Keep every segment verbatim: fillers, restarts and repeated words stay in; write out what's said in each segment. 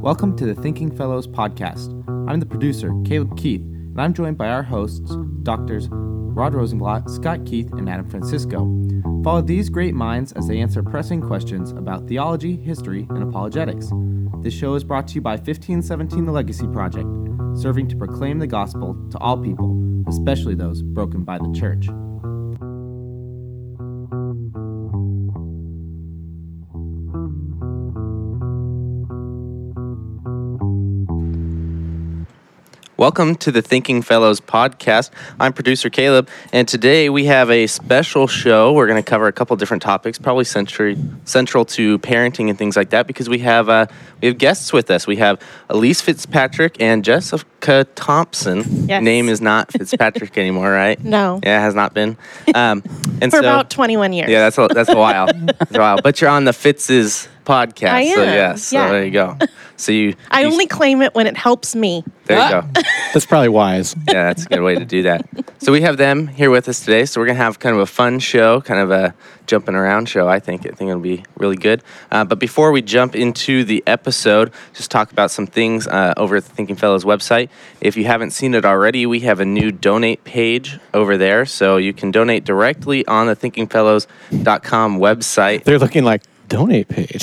Welcome to the Thinking Fellows podcast. I'm the producer, Caleb Keith, and I'm joined by our hosts, Doctors Rod Rosenblatt, Scott Keith, and Adam Francisco. Follow these great minds as they answer pressing questions about theology, history, and apologetics. This show is brought to you by fifteen seventeen The Legacy Project, serving to proclaim the gospel to all people, especially those broken by the church. Welcome to the Thinking Fellows podcast. I'm producer Caleb, and today we have a special show. We're going to cover a couple different topics, probably century, central to parenting and things like that, because we have uh, we have guests with us. We have Elise Fitzpatrick and Jessica Thompson. Yes. Name is not Fitzpatrick anymore, right? No. Yeah, it has not been. Um, and For so, about twenty-one years. Yeah, that's a, that's a while. That's a while. But you're on the Fitz's podcast. I So am, yes, so yeah. there you go. So you. I you, only claim it when it helps me. There you go. That's probably wise. Yeah, that's a good way to do that. So we have them here with us today. So we're going to have kind of a fun show, kind of a jumping around show, I think. I think it'll be really good. Uh, but before we jump into the episode, just talk about some things uh, over at the Thinking Fellows website. If you haven't seen it already, we have a new donate page over there. So you can donate directly on the thinking fellows dot com website. They're looking like, donate page.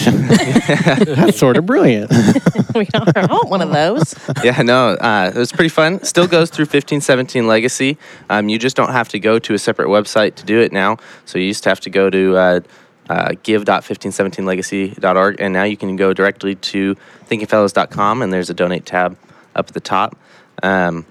That's sort of brilliant. We don't want one of those. Yeah, no, uh, it was pretty fun. Still goes through fifteen seventeen Legacy. Um, you just don't have to go to a separate website to do it now. So you used to have to go to uh, uh, give dot fifteen seventeen legacy dot org, and now you can go directly to thinking fellows dot com, and there's a donate tab up at the top. Um,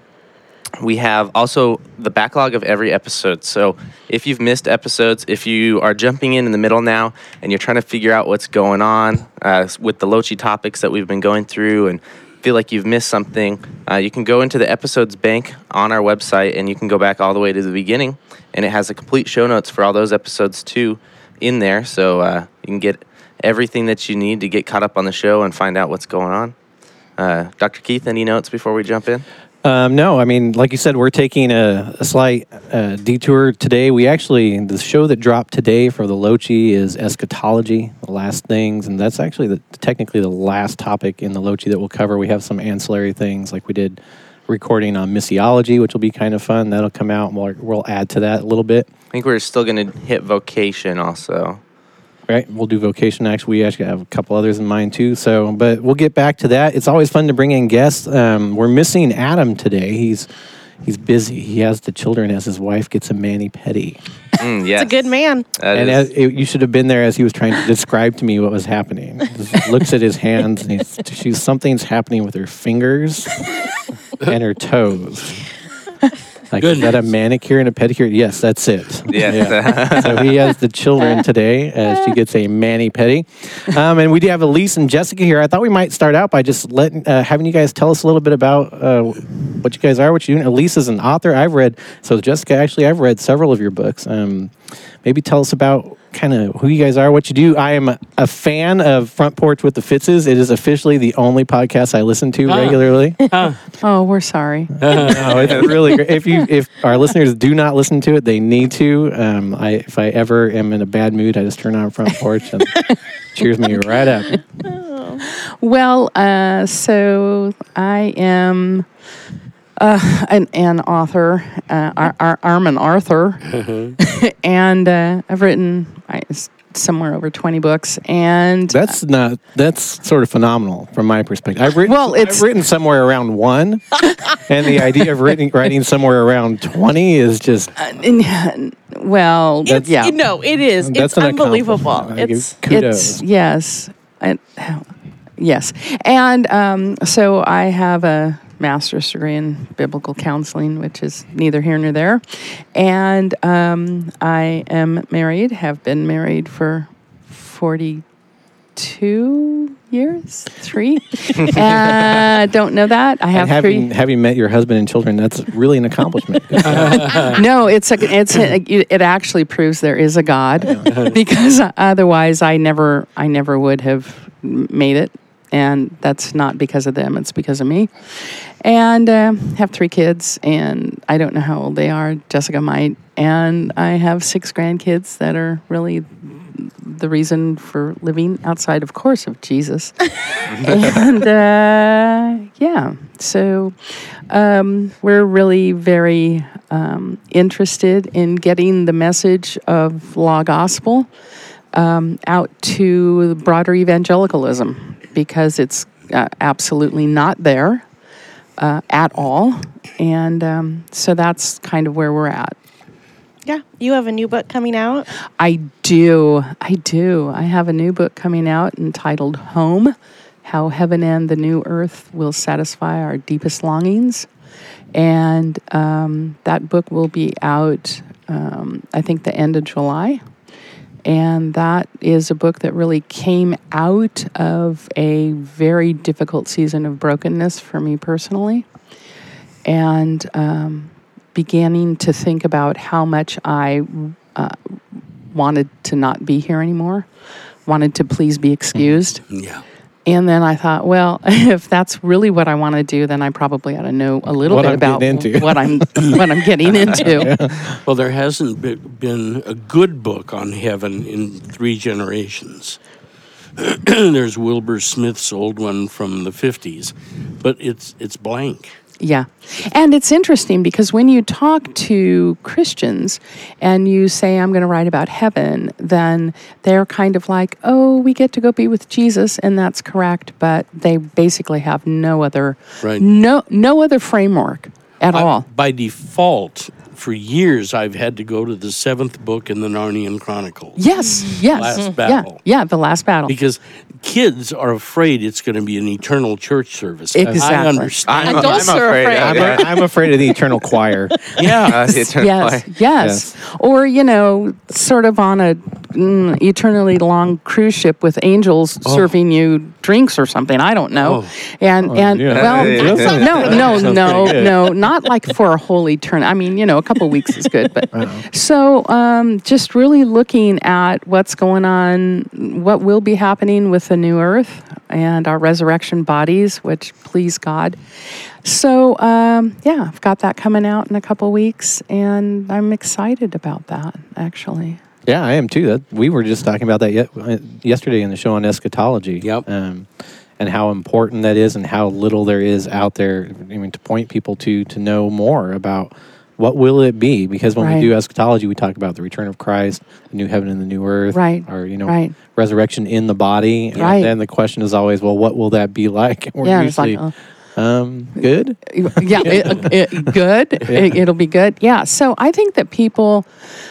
We have also the backlog of every episode. So if you've missed episodes, if you are jumping in in the middle now and you're trying to figure out what's going on uh, with the Lochi topics that we've been going through and feel like you've missed something, uh, you can go into the episodes bank on our website and you can go back all the way to the beginning. And it has a complete show notes for all those episodes too in there. So uh, you can get everything that you need to get caught up on the show and find out what's going on. Uh, Doctor Keith, any notes before we jump in? Um, no, I mean, like you said, we're taking a, a slight uh, detour today. We actually, the show that dropped today for the Lochi is eschatology, the last things, and that's actually the, technically the last topic in the Lochi that we'll cover. We have some ancillary things, like we did recording on missiology, which will be kind of fun. That'll come out, and we'll, we'll add to that a little bit. I think we're still going to hit vocation also. Right, we'll do vocation next. We actually have a couple others in mind too. So, but we'll get back to that. It's always fun to bring in guests. Um, we're missing Adam today. He's he's busy. He has the children as his wife gets a mani-pedi. Mm, yes. It's a good man. That And is- as, it, you should have been there as he was trying to describe to me what was happening. Just looks at his hands and he's, she's something's happening with her fingers and her toes. Like, is that a manicure and a pedicure? Yes, that's it. Yes. Yeah. So he has the children today as she gets a mani-pedi. Um, and we do have Elise and Jessica here. I thought we might start out by just letting, uh, having you guys tell us a little bit about uh, what you guys are, what you're doing. Elise is an author. I've read, so Jessica, actually, I've read several of your books. Um, maybe tell us about kind of who you guys are, what you do. I am a fan of Front Porch with the Fitzes. It is officially the only podcast I listen to Huh. regularly. Huh. Oh, we're sorry. No, it's really great. If you, if our listeners do not listen to it, they need to. Um, I, if I ever am in a bad mood, I just turn on Front Porch and cheers me right up. Well, uh, so I am uh, an, an author, uh, Ar- Ar- Armin Arthur, and uh, I've written I, somewhere over twenty books. And That's not. That's sort of phenomenal from my perspective. I've written. Well, it's- I've written somewhere around one, and the idea of writing writing somewhere around twenty is just. uh, and- well, It's, yeah, No, it is. That's It's an unbelievable. accomplishment. I give It's kudos. It's yes, I, yes, and um, so I have a master's degree in biblical counseling, which is neither here nor there, and um, I am married. Have been married for forty-two years, three. uh, don't know that. I have And having three. having met your husband and children, that's really an accomplishment. No, it's a, it's a, it actually proves there is a God, because otherwise I never I never would have made it, and that's not because of them, it's because of me. And uh, have three kids, and I don't know how old they are. Jessica might, and I have six grandkids that are really the reason for living outside, of course, of Jesus. and uh, yeah, so um, we're really very um, interested in getting the message of law gospel um, out to broader evangelicalism, because it's uh, absolutely not there uh, at all. And um, so that's kind of where we're at. Yeah. You have a new book coming out. I do. I do. I have a new book coming out entitled Home, How Heaven and the New Earth Will Satisfy Our Deepest Longings. And um, that book will be out, um, I think, the end of July. And that is a book that really came out of a very difficult season of brokenness for me personally. And um, beginning to think about how much I uh, wanted to not be here anymore, wanted to please be excused. Yeah. And then I thought, well, if that's really what I want to do, then I probably ought to know a little What bit I'm about getting into. what I'm what I'm getting into. Well, there hasn't be- been a good book on heaven in three generations. There's Wilbur Smith's old one from the fifties, but it's it's blank. Yeah. And it's interesting because when you talk to Christians and you say, I'm going to write about heaven, then they're kind of like, oh, we get to go be with Jesus, and that's correct. But they basically have no other, Right. no, no other framework at I- all. by default, for years, I've had to go to the seventh book in the Narnian Chronicles. Yes, yes. Last battle. Yeah, yeah, the last battle. Because kids are afraid it's going to be an eternal church service. Exactly. I understand. I'm, Adults I'm are afraid. afraid. of I'm, that. I'm afraid of the eternal choir. yeah. Uh, the eternal yes, choir. yes, Or, you know, sort of on a mm, eternally long cruise ship with angels serving you drinks or something. I don't know. Oh. And, and yeah. well, That no, sounds- no, that no, sounds no, pretty good. no, not like for a whole eternity. I mean, you know, a couple weeks is good. But so um, just really looking at what's going on, what will be happening with the new earth and our resurrection bodies, which please God. So, um, yeah, I've got that coming out in a couple weeks, and I'm excited about that, actually. Yeah, I am too. That we were just talking about that yet, uh, yesterday in the show on eschatology. Yep. Um, and how important that is, and how little there is out there. I mean, to point people to to know more about what will it be. Because when Right. we do eschatology, we talk about the return of Christ, the new heaven and the new earth, Right, or you know, right. resurrection in the body. And Right. then the question is always, well, what will that be like? And we're Yeah, it's like, usually, uh, um, good. yeah, it, it, good. It, it'll be good. Yeah. So I think that people,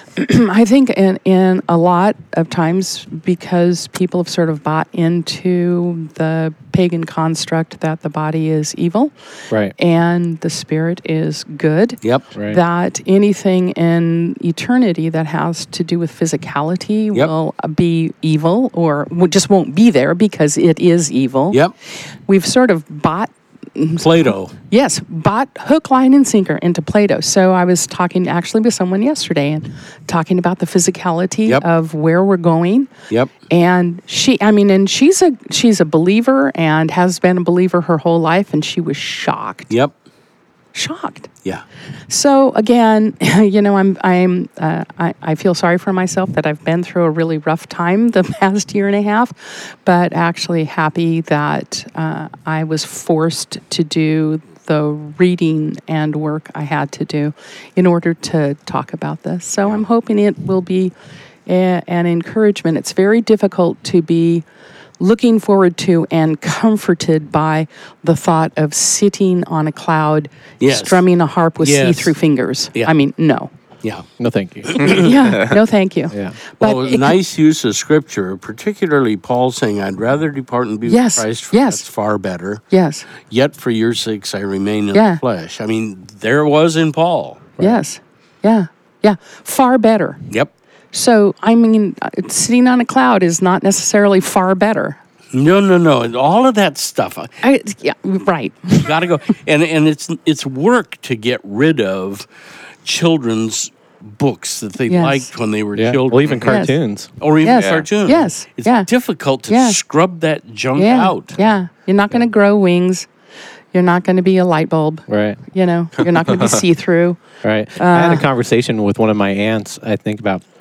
I think in, in a lot of times, because people have sort of bought into the pagan construct that the body is evil Right. and the spirit is good. Yep. Right. That anything in eternity that has to do with physicality Yep. will be evil, or w- just won't be there because it is evil. Yep. We've sort of bought Plato. Yes, bought hook, line, and sinker into Plato. So I was talking actually with someone yesterday and talking about the physicality Yep. of where we're going. Yep. And she, I mean, and she's a she's a believer and has been a believer her whole life, and she was shocked, Yep. shocked. Yeah. So again, you know, I'm I'm uh, I, I feel sorry for myself that I've been through a really rough time the past year and a half, but actually happy that uh, I was forced to do the reading and work I had to do in order to talk about this. So I'm hoping it will be a, an encouragement. It's very difficult to be looking forward to and comforted by the thought of sitting on a cloud, Yes. strumming a harp with Yes. see-through fingers. Yeah. I mean, no. Yeah. No, thank you. Yeah, no thank you. Yeah. But Well, it- nice use of scripture, particularly Paul saying, I'd rather depart and be Yes, with Christ, for yes. that's far better. Yes, Yet for your sakes I remain in Yeah. the flesh. I mean, there was in Paul. yes, yeah, yeah. Far better. Yep. So, I mean, uh, sitting on a cloud is not necessarily far better. No, no, no. And all of that stuff. I I, yeah, right. got to go. And and it's it's work to get rid of children's books that they Yes. liked when they were Yeah. children. Well, even Yes. cartoons. or even Yes. cartoons. Yes. It's Yeah. difficult to Yeah. scrub that junk Yeah, out. yeah. You're not going to grow wings. You're not going to be a light bulb. Right. You know, you're not going to be see-through. Right. I had a Uh, conversation with one of my aunts, I think about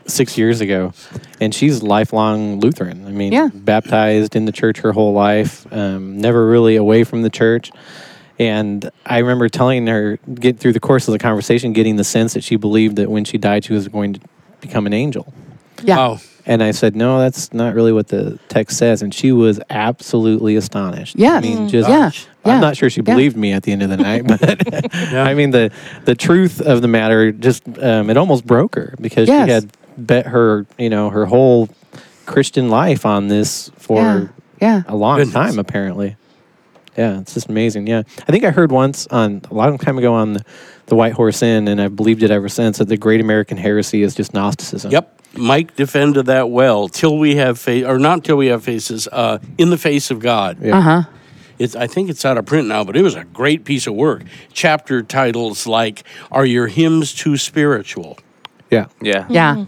six years ago, and she's lifelong Lutheran. I mean, Yeah. baptized in the church her whole life, um, never really away from the church. And I remember telling her, get through the course of the conversation, getting the sense that she believed that when she died, she was going to become an angel. Yeah. Wow. And I said, no, that's not really what the text says. And she was absolutely astonished. Yes. I mean, just, Yeah. Yeah. I'm not sure she Yeah. believed me at the end of the night, but I mean, the, the truth of the matter just, um, it almost broke her because Yes. she had bet her, you know, her whole Christian life on this for Yeah. Yeah. a long Goodness. time, apparently. Yeah, it's just amazing. Yeah. I think I heard once on a long time ago on the, the White Horse Inn, and I've believed it ever since, that the great American heresy is just Gnosticism. Yep. Mike defended that well. Till we have face, or not till we have faces, uh, in the face of God. Yeah. Uh huh. It's, I think it's out of print now, but it was a great piece of work. Chapter titles like, "Are your hymns too spiritual?" Yeah. Yeah. Yeah.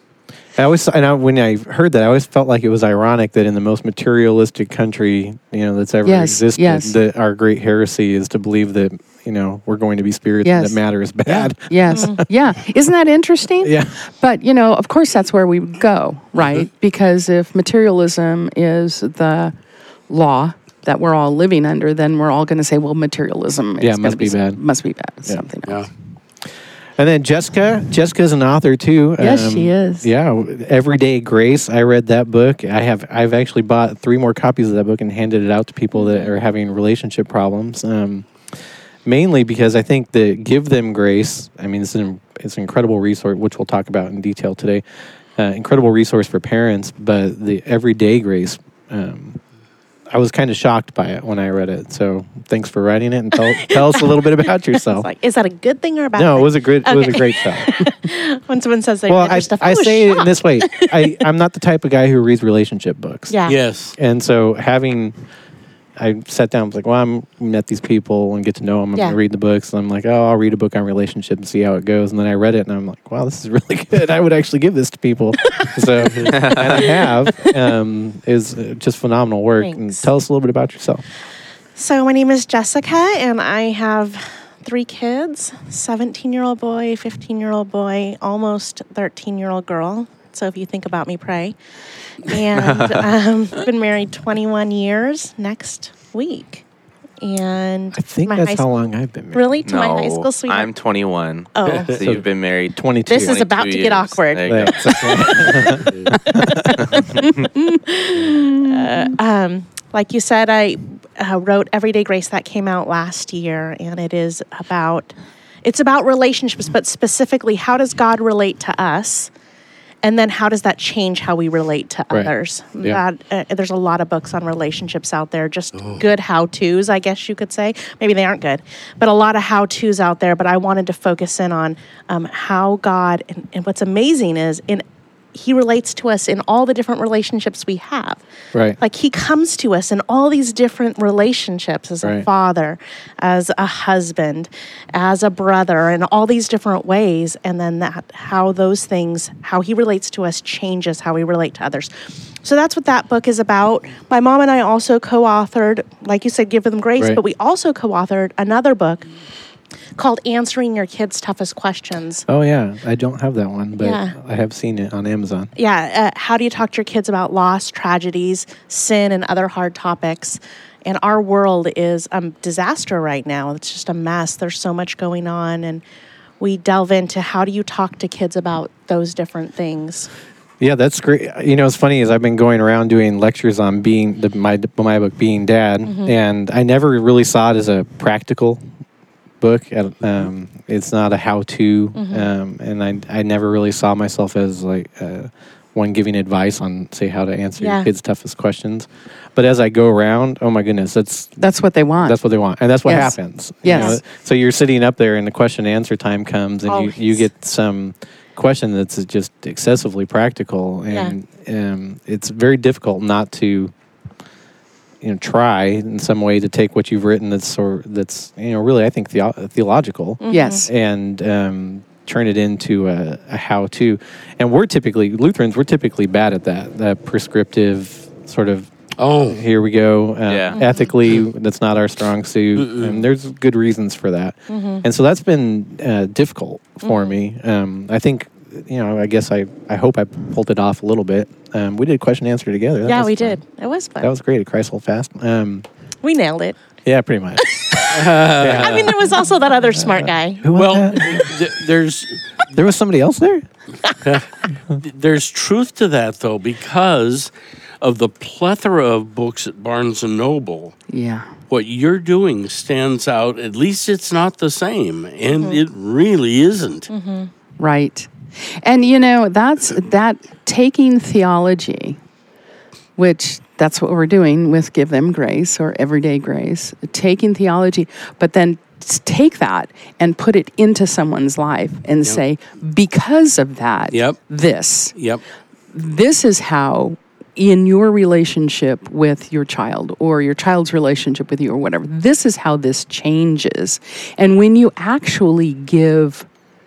I always, and I, when I heard that, I always felt like it was ironic that in the most materialistic country, you know, that's ever Yes, existed, yes. that our great heresy is to believe that, you know, we're going to be spirits and Yes. that matter is bad. Yes. Yeah. Isn't that interesting? Yeah. But, you know, of course, that's where we would go, right? Because if materialism is the law that we're all living under, then we're all going to say, well, materialism is Yeah, it gonna must be some- bad. Must be bad. Something Yeah. else. And then Jessica, Jessica's an author too. Yes, she is. Yeah, Everyday Grace. I read that book. I have. I've actually bought three more copies of that book and handed it out to people that are having relationship problems. Um, mainly because I think the Give Them Grace. I mean, it's an it's an incredible resource, which we'll talk about in detail today. Uh, incredible resource for parents, but the Everyday Grace. Um, I was kind of shocked by it when I read it. So thanks for writing it, and tell, tell us a little bit about yourself. It's like, is that a good thing or a bad No, thing? it was a great. It was a Okay. great show. When someone says they Well, read I, your stuff, I was say it in shocked. this way. I, I'm not the type of guy who reads relationship books. Yeah. Yes. And so having, I sat down, was like, well, I'm met these people and get to know them. I'm Yeah. going to read the books. And I'm like, oh, I'll read a book on relationship and see how it goes. And then I read it and I'm like, wow, this is really good. I would actually give this to people. so, and I have. Um, is just phenomenal work. And Thanks. tell us a little bit about yourself. So my name is Jessica, and I have three kids: seventeen-year-old boy, fifteen-year-old boy, almost thirteen-year-old girl. So if you think about me, pray. And um, been married twenty-one years next week. And I think my that's high how school- long I've been married. Really, to No, my high school sweetheart. I'm twenty-one. Oh. So you've been married twenty-two. This is about to twenty-two get years. awkward. There you go. Thanks. Um, like you said, I uh, wrote Everyday Grace that came out last year, and it is about it's about relationships, but specifically, how does God relate to us, and then how does that change how we relate to Right. others? Yeah. That, uh, there's a lot of books on relationships out there, just good how-tos, I guess you could say. Maybe they aren't good, but a lot of how-tos out there. But I wanted to focus in on um, how God, and, and what's amazing is in He relates to us in all the different relationships we have. Right. Like he comes to us in all these different relationships as a Right. father, as a husband, as a brother, in all these different ways. And then that how those things, how he relates to us changes how we relate to others. So that's what that book is about. My mom and I also co-authored, like you said, Give Them Grace, Right. but we also co-authored another book called Answering Your Kids' Toughest Questions. Oh, yeah. I don't have that one, but Yeah. I have seen it on Amazon. Yeah, uh, how do you talk to your kids about loss, tragedies, sin, and other hard topics? And our world is a disaster right now. It's just a mess. There's so much going on, and we delve into how do you talk to kids about those different things. Yeah, that's great. You know, what's funny is I've been going around doing lectures on being the, my my book, Being Dad, and I never really saw it as a practical book. Um, it's not a how-to, um, and I I never really saw myself as like uh, one giving advice on, say, how to answer Yeah. your kids' toughest questions. But as I go around, oh my goodness, that's That's what they want. that's what they want, and that's what Yes. happens. Yes. So you're sitting up there, and the question and answer time comes, and you, you Always. get some question that's just excessively practical, and um, it's very difficult not to, you know, try in some way to take what you've written that's sort that's you know really I think theo- theological, Yes. and um, turn it into a, a how-to. And we're typically Lutherans. We're typically bad at that. That prescriptive sort of. Oh, Here we go. Uh, Yeah. Ethically, that's not our strong suit, and there's good reasons for that. And so that's been uh, difficult for me. Um, I think you know, I guess I, I hope I pulled it off a little bit. Um, we did question and answer together. That yeah, was we fun. did. It was fun. That was great at Christ Hold Fast. Um, we nailed it. yeah, pretty much. I mean, there was also that other smart guy. Who was Well, that? th- there's There was somebody else there? there's truth to that though, because of the plethora of books at Barnes and Noble. Yeah. What you're doing stands out. At least it's not the same, and it really isn't. Right. And you know, that's that taking theology, which that's what we're doing with Give Them Grace or Everyday Grace, taking theology, but then s- take that and put it into someone's life and say, because of that, Yep. this, Yep. this is how in your relationship with your child or your child's relationship with you or whatever, this is how this changes. And when you actually give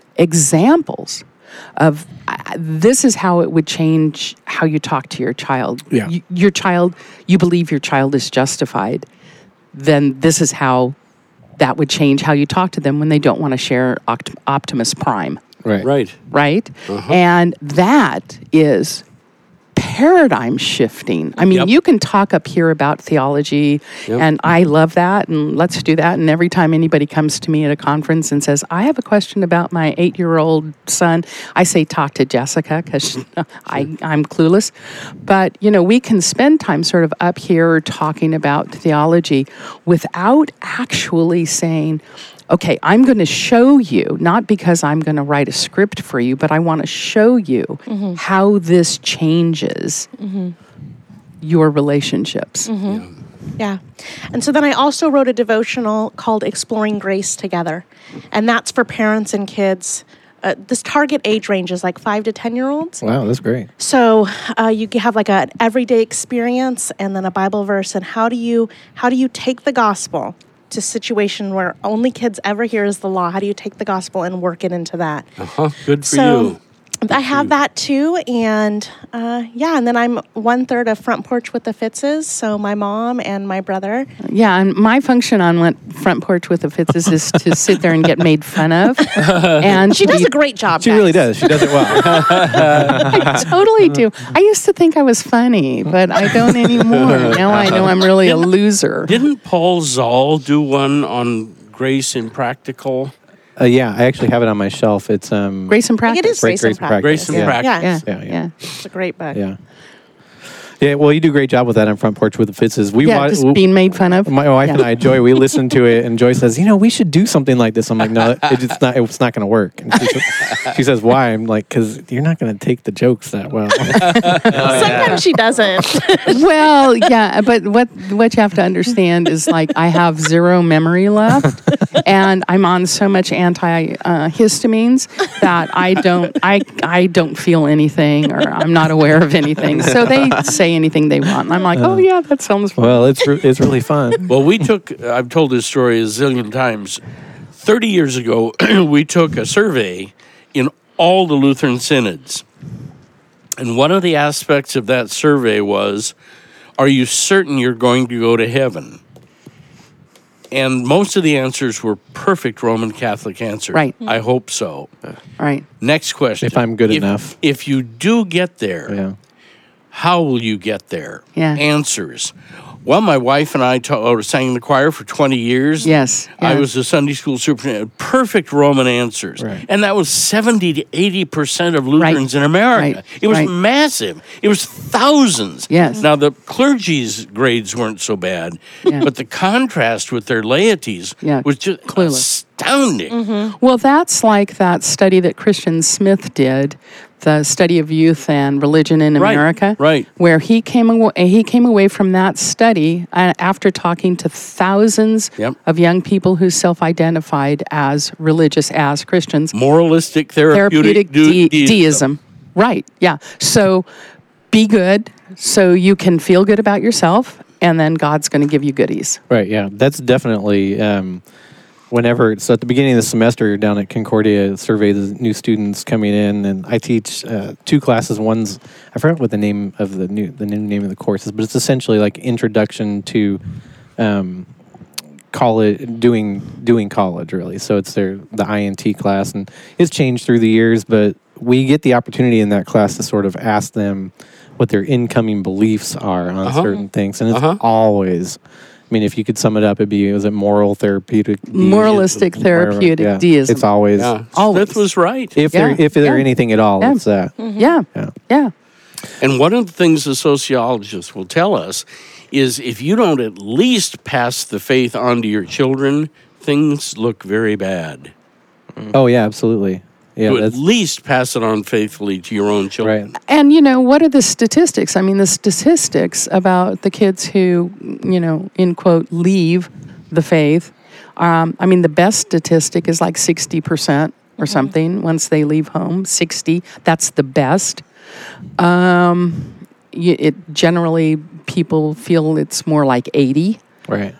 examples of uh, this is how it would change how you talk to your child. Yeah. Y- your child, you believe your child is justified, then this is how that would change how you talk to them when they don't want to share Opt- Optimus Prime, Right. Right. right? And that is paradigm shifting. I mean, Yep. you can talk up here about theology, Yep. and I love that, and let's do that. And every time anybody comes to me at a conference and says, I have a question about my eight-year-old son, I say, talk to Jessica, because I I'm clueless. But, you know, we can spend time sort of up here talking about theology without actually saying, okay, I'm going to show you, not because I'm going to write a script for you, but I want to show you how this changes your relationships. Yeah. And so then I also wrote a devotional called Exploring Grace Together. And that's for parents and kids. Uh, this target age range is like five to ten year olds. Wow, that's great. So uh, you have like an everyday experience and then a Bible verse. And how do you how do you take the gospel to a situation where only kids ever hear is the law? How do you take the gospel and work it into that? Uh-huh. Good for So you. I have that too, and uh, yeah, and then I'm one third of Front Porch with the Fitzes, so my mom and my brother. Yeah, and my function on what Front Porch with the Fitzes is to sit there and get made fun of. And She does be- a great job. She guys. really does. She does it well. I totally do. I used to think I was funny, but I don't anymore. Now I know I'm really a loser. Didn't Paul Zoll do one on grace in practical? uh, yeah, I actually have it on my shelf. It's um. Grace and I think it practice. is Great Grace, Grace and and Practice. Grace and Yeah. practice. Yeah, Yeah, yeah. yeah. It's a great book. Yeah. Yeah. Well, you do a great job with that on Front Porch with the Fitzes. We Yeah, wa- just w- being made fun of. My wife Yeah. and I, Joy, we listened to it, and Joy says, "You know, we should do something like this." I'm like, "No, it, it's not. It's not going to work." And she, sa- she says, "Why?" I'm like, "Because you're not going to take the jokes that well." Sometimes she doesn't. Well, yeah, but what what you have to understand is like I have zero memory left, and I'm on so much antihistamines that I don't I I don't feel anything, or I'm not aware of anything. So they say anything they want, and I'm like, oh yeah, that sounds fun. Well, it's re- it's really fun. Well, we took, I've told this story a zillion times. thirty years ago, we took a survey in all the Lutheran synods. And one of the aspects of that survey was, are you certain you're going to go to heaven? And most of the answers were perfect Roman Catholic answers. Right. I hope so. Right. Next question. If I'm good If- enough. If you do get there, Yeah. how will you get there? Yeah. Answers. Well, my wife and I ta- uh, sang in the choir for twenty years. Yes. I yeah. was a Sunday school superintendent. Perfect Roman answers. Right. And that was seventy to eighty percent of Lutherans in America. Right. It was Right. massive. It was thousands. Yes. Now, the clergy's grades weren't so bad, Yeah. but the contrast with their laities Yeah, was just clueless. astounding. Well, that's like that study that Christian Smith did, the study of youth and religion in Right, America. right. Where he came away, he came away from that study uh, after talking to thousands Yep. of young people who self-identified as religious, as Christians. Moralistic, therapeutic, Therapeutic du- de- deism. Right. Yeah. So be good so you can feel good about yourself, and then God's going to give you goodies. Right. Yeah. That's definitely. Um, whenever so at the beginning of the semester down at Concordia, survey the new students coming in, and I teach uh, two classes. One's I forgot what the name of the new the new name of the course is, but it's essentially like introduction to um, college, doing doing college really. So it's their the I N T class, and it's changed through the years, but we get the opportunity in that class to sort of ask them what their incoming beliefs are on Uh-huh. certain things, and it's Uh-huh. always. I mean, if you could sum it up, it'd be, was it moral therapeutic? Moralistic therapeutic Yeah. deism. It's always, Yeah, Always. Smith was right. if there Yeah. if there Yeah. anything at all, Yeah. it's that. Yeah. Yeah. Yeah. And one of the things the sociologists will tell us is if you don't at least pass the faith on to your children, things look very bad. Oh yeah, absolutely. Yeah, to at that's least pass it on faithfully to your own children. right. And, you know, what are the statistics? I mean, the statistics about the kids who, you know, in quote, leave the faith. Um, I mean, the best statistic is like sixty percent or something once they leave home. sixty, that's the best. Um, y- it generally, people feel it's more like eighty. Right.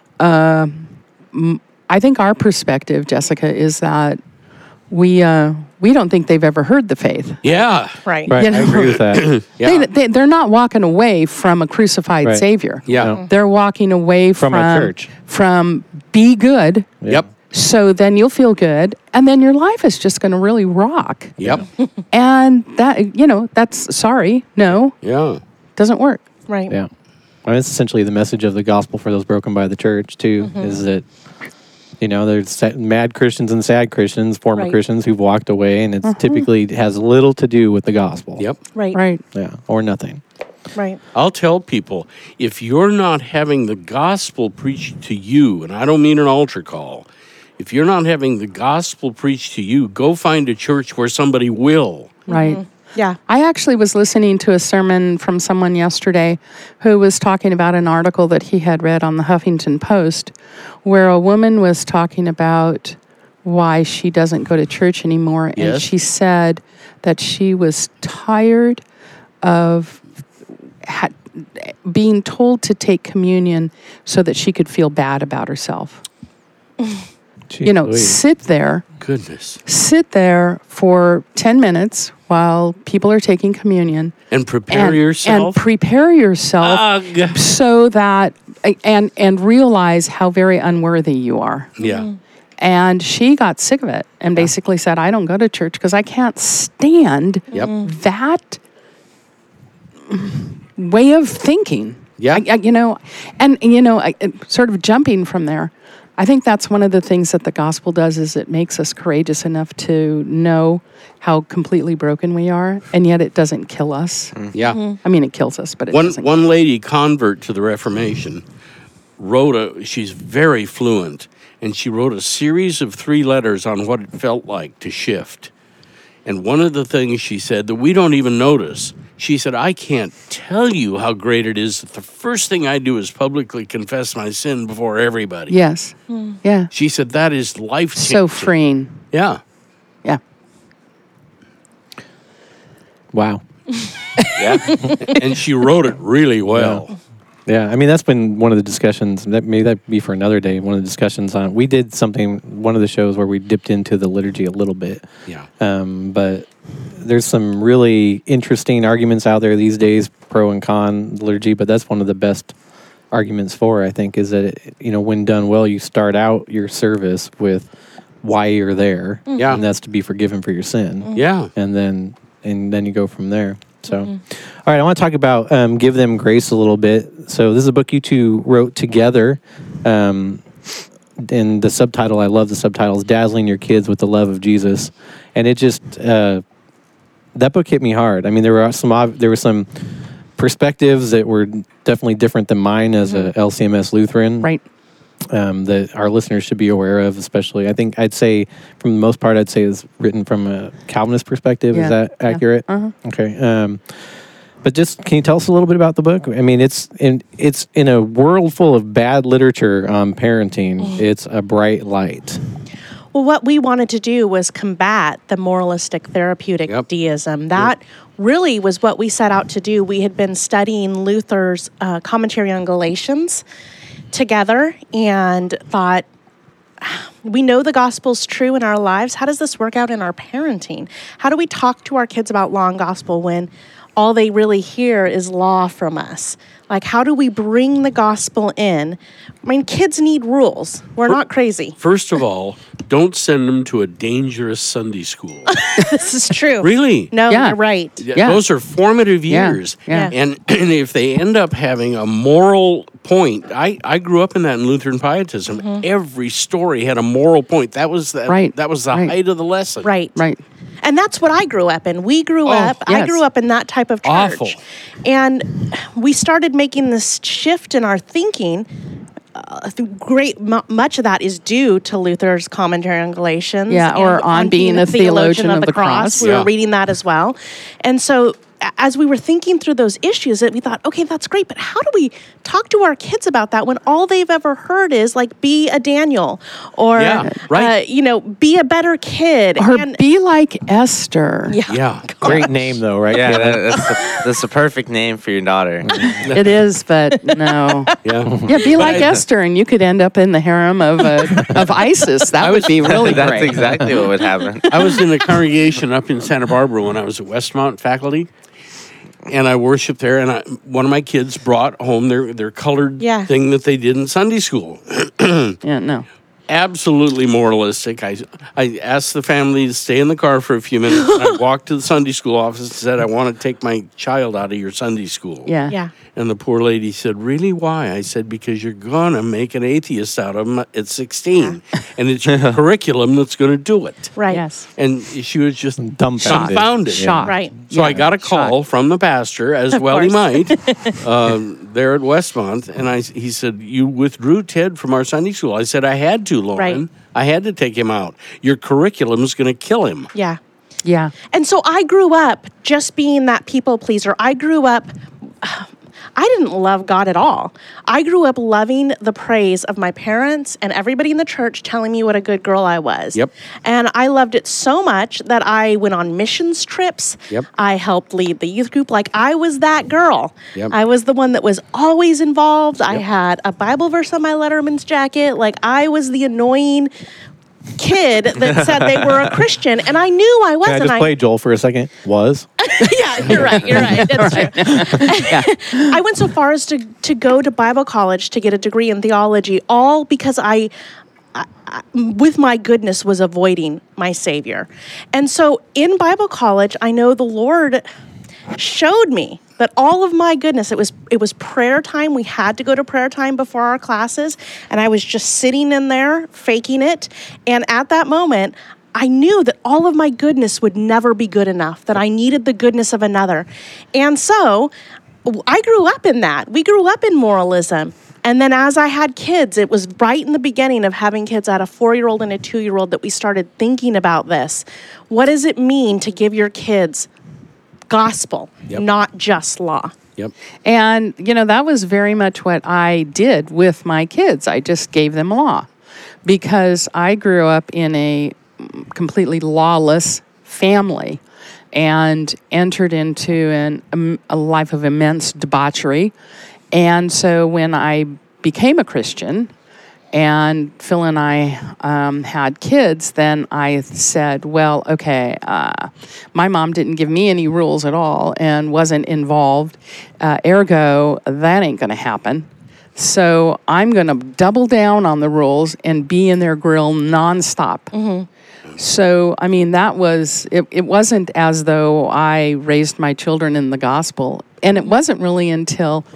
I think our perspective, Jessica, is that we uh, we don't think they've ever heard the faith. Yeah. Right. Right. You I know? agree with that. Yeah. They, they, they're not walking away from a crucified Right. Savior. yeah. No. They're walking away From from, a church. from be good, Yep. so then you'll feel good, and then your life is just going to really rock. Yep. And that, you know, that's, sorry, no, Yeah. doesn't work. Right. Yeah. Well, that's essentially the message of the gospel for those broken by the church, too, is that, you know, there's sa- mad Christians and sad Christians, former Right. Christians who've walked away, and it's typically has little to do with the gospel. Yep. Right. Right. Yeah. Or nothing. Right. I'll tell people if you're not having the gospel preached to you, and I don't mean an altar call, if you're not having the gospel preached to you, go find a church where somebody will. Right. Yeah. I actually was listening to a sermon from someone yesterday who was talking about an article that he had read on the Huffington Post where a woman was talking about why she doesn't go to church anymore. And Yes. she said that she was tired of ha- being told to take communion so that she could feel bad about herself. Jeez You know, Louise. sit there, Goodness. sit there for ten minutes while people are taking communion. And prepare and, yourself. and prepare yourself Ugh. so that and and realize how very unworthy you are. Yeah. And she got sick of it and basically said, I don't go to church because I can't stand Yep. that way of thinking. Yeah. I, I, you know, and you know, I, it- sort of jumping from there, I think that's one of the things that the gospel does is it makes us courageous enough to know how completely broken we are, and yet it doesn't kill us. Yeah. I mean, it kills us, but it One doesn't. one lady convert to the Reformation wrote a she's very fluent and she wrote a series of three letters on what it felt like to shift. And one of the things she said that we don't even notice, she said, I can't tell you how great it is that the first thing I do is publicly confess my sin before everybody. Yes. Yeah. She said that is life changing. So freeing. Yeah. Yeah. Wow. Yeah. And she wrote it really well. Yeah, I mean that's been one of the discussions. That maybe that be for another day. One of the discussions on we did something. One of the shows where we dipped into the liturgy a little bit. Yeah. Um, but there's some really interesting arguments out there these days, pro and con liturgy. But that's one of the best arguments for, I think, is that it, you know when done well, you start out your service with why you're there, Yeah. and that's to be forgiven for your sin, Yeah. and then and then you go from there. So, all right, I want to talk about um, Give Them Grace a little bit. So this is a book you two wrote together. Um, and the subtitle, I love the subtitle, is Dazzling Your Kids with the Love of Jesus. And it just, uh, that book hit me hard. I mean, there were some ob- there were some perspectives that were definitely different than mine as a L C M S Lutheran. Right. Um, that our listeners should be aware of, especially. I think I'd say, from the most part, I'd say it's written from a Calvinist perspective. Yeah. Is that Yeah. accurate? Uh-huh. Okay. Um, but just, can you tell us a little bit about the book? I mean, it's in it's in a world full of bad literature on parenting. It's a bright light. Well, what we wanted to do was combat the moralistic therapeutic Yep. deism. That really was what we set out to do. We had been studying Luther's uh, commentary on Galatians together and thought, we know the gospel's true in our lives. How does this work out in our parenting? How do we talk to our kids about law and gospel when all they really hear is law from us? Like, how do we bring the gospel in? I mean, kids need rules. We're not crazy. First of all, don't send them to a dangerous Sunday school. This is true. Really? No, Yeah. you're right. Yeah. Those are formative Yeah, years. yeah. And, and if they end up having a moral point, I, I grew up in that in Lutheran Pietism. Mm-hmm. Every story had a moral point. That was the, Right, that was the right. height of the lesson. Right. Right. And that's what I grew up in. We grew up, I yes. grew up in that type of church. Awful. And we started making this shift in our thinking. Uh, th- great, mu much of that is due to Luther's commentary on Galatians. Yeah, and or on being a theologian of the cross. We Yeah. were reading that as well. And so a- as we were thinking through those issues, that we thought, okay, that's great, but how do we talk to our kids about that when all they've ever heard is like, be a Daniel, or Yeah, right. uh, you know, be a better kid, Or and be like Esther. yeah, Yeah. Great name, though, right? Yeah, Caleb? that, that's, the, that's the perfect name for your daughter. It is, but no. Yeah. Yeah, be like I- Esther, and you could end up in the harem of uh, of ISIS. That would be really That's great. exactly what would happen. I was in a congregation up in Santa Barbara when I was at Westmont faculty, and I worshiped there. And I, one of my kids brought home their their colored Yeah. thing that they did in Sunday school. Yeah, no. Absolutely moralistic. I I asked the family to stay in the car for a few minutes. And I walked to the Sunday school office and said, "I want to take my child out of your Sunday school." Yeah. yeah. And the poor lady said, "Really? Why?" I said, "Because you're going to make an atheist out of him at sixteen. And it's your curriculum that's going to do it." Right. Yes. And she was just Dumbfounded. dumbfounded. Shocked. Right. So I Yeah. got a call from the pastor, as Of well he course. might, um, there at Westmont. And I, he said, "You withdrew Ted from our Sunday school." I said, "I had to, Lauren. Right. I had to take him out. Your curriculum is going to kill him." Yeah. Yeah. And so I grew up just being that people pleaser. I grew up, I didn't love God at all. I grew up loving the praise of my parents and everybody in the church telling me what a good girl I was. Yep. And I loved it so much that I went on missions trips. Yep. I helped lead the youth group. Like, I was that girl. Yep. I was the one that was always involved. I Yep. had a Bible verse on my Letterman's jacket. Like, I was the annoying kid that said they were a Christian, and I knew I Can I wasn't. just play Joel for a second? Was? Yeah, you're right. You're right. That's true. I went so far as to, to go to Bible college to get a degree in theology, all because I, I, I, with my goodness, was avoiding my Savior. And so in Bible college, I know the Lord showed me that all of my goodness, it was it was prayer time. We had to go to prayer time before our classes, and I was just sitting in there faking it. And at that moment, I knew that all of my goodness would never be good enough, that I needed the goodness of another. And so I grew up in that. We grew up in moralism. And then as I had kids, it was right in the beginning of having kids. I had a four-year-old and a two-year-old that we started thinking about this. What does it mean to give your kids gospel, Yep. not just law? Yep. And, you know, that was very much what I did with my kids. I just gave them law because I grew up in a completely lawless family and entered into an, um, a life of immense debauchery. And so when I became a Christian and Phil and I um, had kids, then I said, well, okay, uh, my mom didn't give me any rules at all and wasn't involved. Uh, ergo, that ain't going to happen. So I'm going to double down on the rules and be in their grill nonstop. Mm-hmm. So, I mean, that was, it, it wasn't as though I raised my children in the gospel. And it wasn't really until...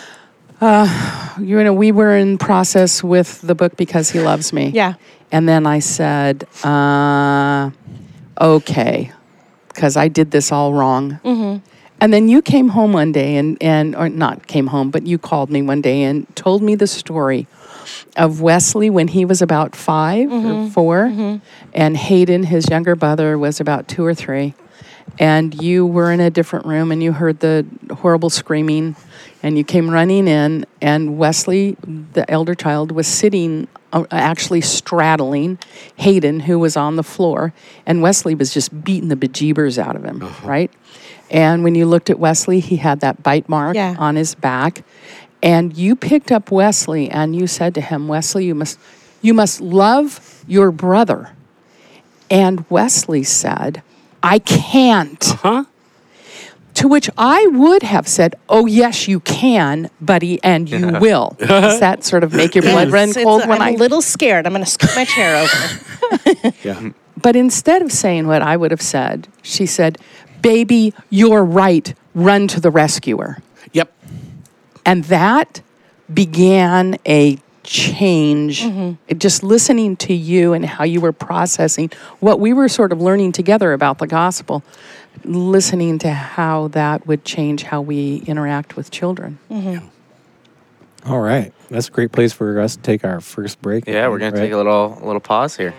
Uh, you know, we were in process with the book Because He Loves Me. Yeah. And then I said, uh, okay, because I did this all wrong. Mm-hmm. And then you came home one day and, and, or not came home, but you called me one day and told me the story of Wesley when he was about five mm-hmm. or four, mm-hmm. and Hayden, his younger brother, was about two or three. And you were in a different room and you heard the horrible screaming and you came running in, and Wesley, the elder child, was sitting, uh, actually straddling Hayden, who was on the floor, and Wesley was just beating the bejeebers out of him, uh-huh. right? And when you looked at Wesley, he had that bite mark yeah. on his back, and you picked up Wesley and you said to him, Wesley, you must, you must love your brother. And Wesley said, I can't. Uh-huh. To which I would have said, oh, yes, you can, buddy, and you will. Does that sort of make your blood run It's- cold it's- when I'm I... a little scared. I'm going to scoot my chair over. Yeah. But instead of saying what I would have said, she said, "Baby, you're right. Run to the rescuer." Yep. And that began a change. It, just listening to you and how you were processing what we were sort of learning together about the gospel, listening to how that would change how we interact with children. All right. That's a great place for us to take our first break. Yeah, we're gonna right? take a little a little pause here.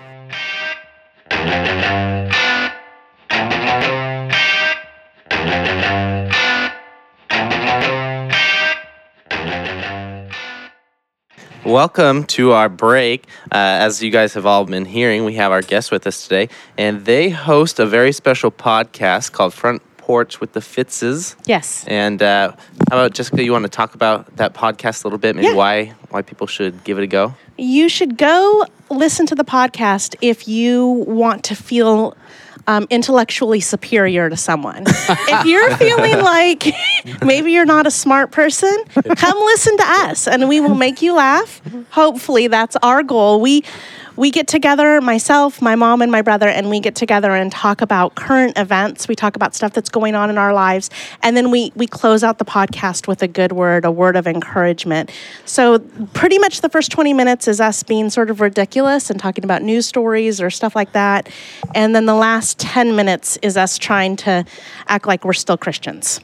Welcome to our break. Uh, as you guys have all been hearing, we have our guests with us today, and they host a very special podcast called Front Porch with the Fitzes. Yes. And uh, how about, Jessica, you want to talk about that podcast a little bit, maybe Yeah. why why people should give it a go? You should go listen to the podcast if you want to feel um, intellectually superior to someone. If you're feeling like maybe you're not a smart person, come listen to us and we will make you laugh. Hopefully that's our goal. We we get together, myself, my mom, and my brother, and we get together and talk about current events. We talk about stuff that's going on in our lives. And then we, we close out the podcast with a good word, a word of encouragement. So pretty much the first twenty minutes is us being sort of ridiculous and talking about news stories or stuff like that. And then the last ten minutes is us trying to act like we're still Christians.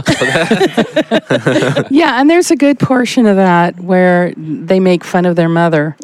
Yeah, and there's a good portion of that where they make fun of their mother.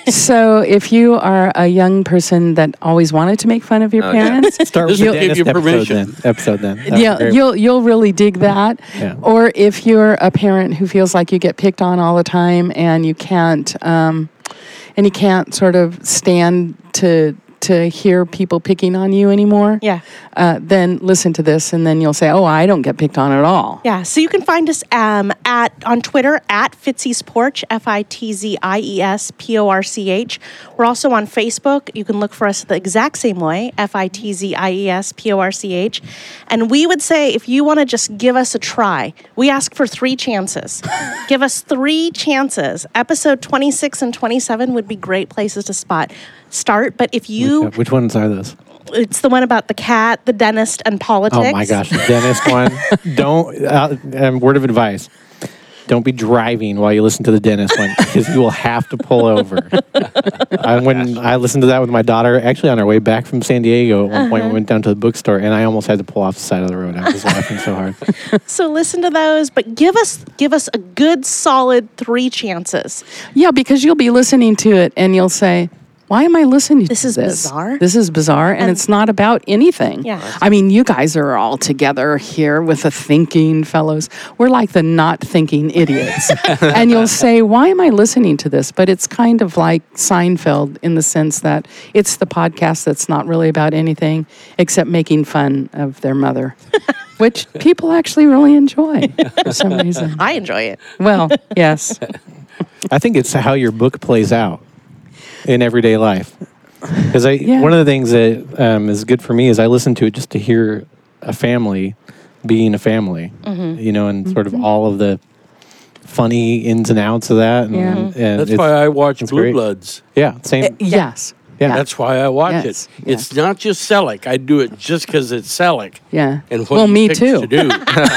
So if you are a young person that always wanted to make fun of your Oh, yeah. parents, Start with This the will give dentist you episode permission. then. Episode then. That was yeah, great. you'll you'll really dig that. Yeah. Or if you're a parent who feels like you get picked on all the time and you can't um, and you can't sort of stand to to hear people picking on you anymore. Yeah. Uh, then listen to this, and then you'll say, "Oh, I don't get picked on at all." Yeah, so you can find us um, at on Twitter at Fitzy's Porch, F I T Z I E S P O R C H. We're also on Facebook. You can look for us the exact same way, F I T Z I E S P O R C H. And we would say if you want to just give us a try, we ask for three chances. Give us three chances. Episode twenty-six and twenty-seven would be great places to spot start. But if you, Which, which ones are those? it's the one about the cat, the dentist, and politics. Oh my gosh, the dentist one. Don't. Uh, um, word of advice: don't be driving while you listen to the dentist one because you will have to pull over. I, when I listened to that with my daughter, actually on our way back from San Diego, at one Uh-huh. point we went down to the bookstore and I almost had to pull off the side of the road. I was laughing so hard. So listen to those, but give us give us a good solid three chances. Yeah, because you'll be listening to it and you'll say, "Why am I listening This to is this? bizarre." This is bizarre, and, And- it's not about anything." Yeah. I mean, you guys are all together here with the thinking fellows. We're like the not thinking idiots. And you'll say, "Why am I listening to this?" But it's kind of like Seinfeld in the sense that it's the podcast that's not really about anything except making fun of their mother, which people actually really enjoy for some reason. I enjoy it. Well, yes. I think it's how your book plays out in everyday life. Because I, Yeah. one of the things that um, is good for me is I listen to it just to hear a family being a family, Mm-hmm. you know, and sort of all of the funny ins and outs of that. And, Yeah. and That's it's- why I watch it's Blue great. Bloods. Yeah, same. Yes. Yeah. That's why I watch Yes, it. yeah. It's not just Selleck. I do it just because it's Selleck. Yeah. And what well, he me picks too. to do.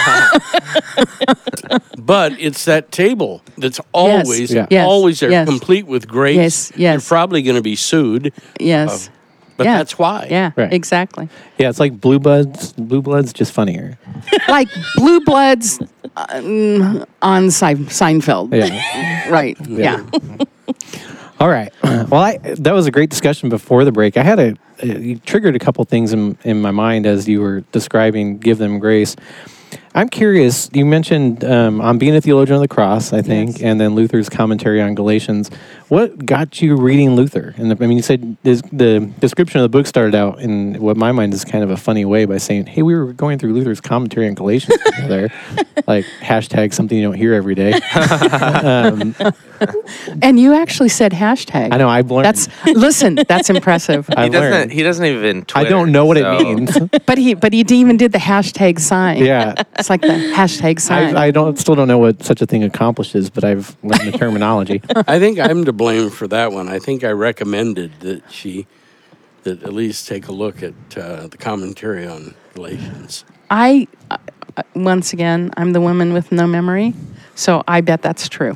But it's that table that's always, Yeah. Yes, always there, yes. complete with grapes. Yes, yes. You're probably going to be sued, Yes. but Yeah. that's why. Yeah, Right. exactly. Yeah, it's like Blue Bloods. Blue Bloods, just funnier. Like Blue Bloods um, on Se- Seinfeld. Yeah. Right. Yeah. All right. Well, I, that was a great discussion before the break. I had a, you triggered a couple things in, in my mind as you were describing Give Them Grace. I'm curious, you mentioned um, on Being a Theologian of the Cross, I think, Yes. and then Luther's commentary on Galatians. What got you reading Luther? And the, I mean, you said this, the description of the book started out in what my mind is kind of a funny way by saying, hey, we were going through Luther's commentary on Galatians together. Like, hashtag something you don't hear every day. um, And you actually said hashtag. I know, I've learned. That's listen. That's impressive. He I've doesn't. learned. He doesn't even. I Twitter, don't know what so- it means. But he but he even did the hashtag sign. Yeah. It's like the hashtag sign. I, I don't still don't know what such a thing accomplishes, but I've learned the terminology. I think I'm to blame for that one. I think I recommended that she that at least take a look at uh, the commentary on Galatians. I, uh, once again, I'm the woman with no memory, so I bet that's true.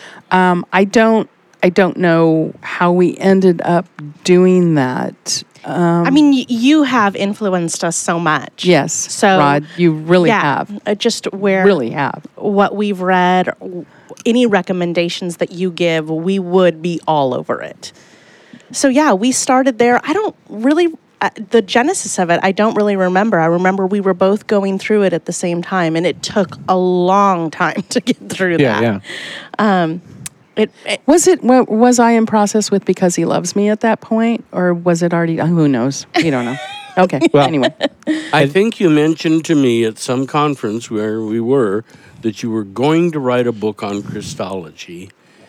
Um, I don't. I don't know how we ended up doing that. Um, I mean, y- you have influenced us so much. yes, So Rod, you really yeah, have, uh, just where really have. what we've read, w- any recommendations that you give, we would be all over it. So yeah, we started there. I don't really, uh, the genesis of it, I don't really remember. I remember we were both going through it at the same time, and it took a long time to get through Yeah, that. yeah. It, it, Was it? wa- Was I in process with Because He Loves Me at that point, or was it already? uh, Who knows? We don't know. Okay. Well- anyway, I think you mentioned to me at some conference where we were that you were going to write a book on Christology,